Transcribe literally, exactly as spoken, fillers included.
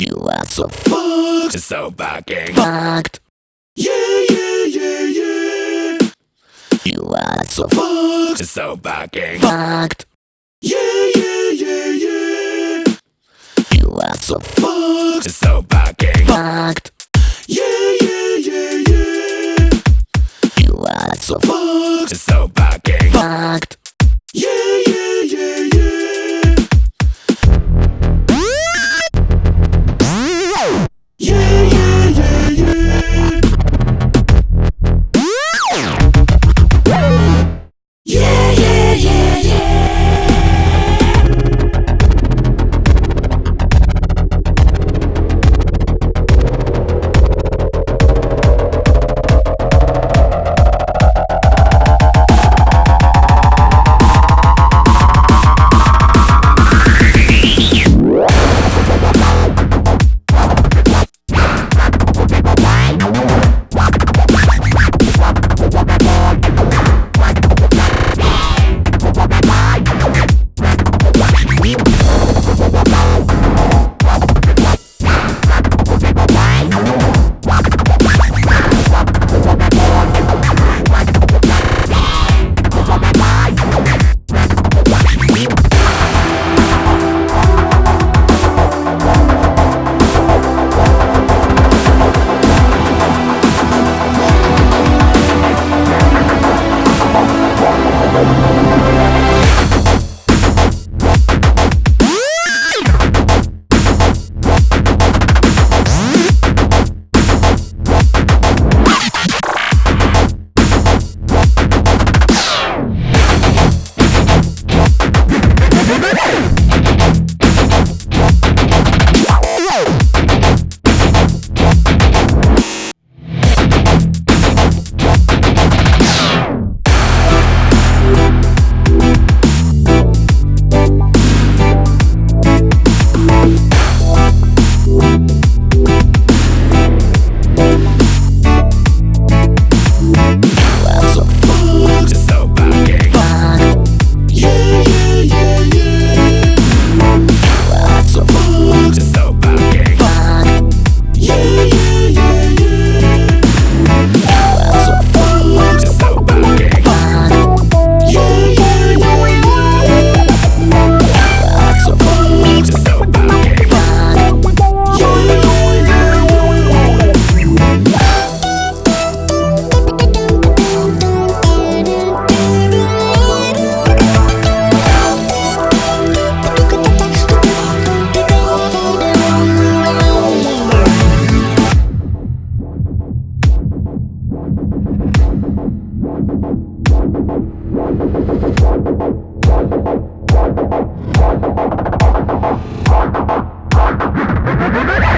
You are so fucked, so fucking fucked. Yeah, yeah, yeah, yeah. You are so fucked, so fucking fucked. Yeah, yeah, yeah, yeah. You are so fucked, so fucking fucked. Yeah, yeah, yeah, yeah. You are so fucked, so fucking fucked. Yeah, yeah, yeah, yeah. Yeah, yeah, yeah, yeah. Yeah, yeah, yeah, yeah. We'll be right back.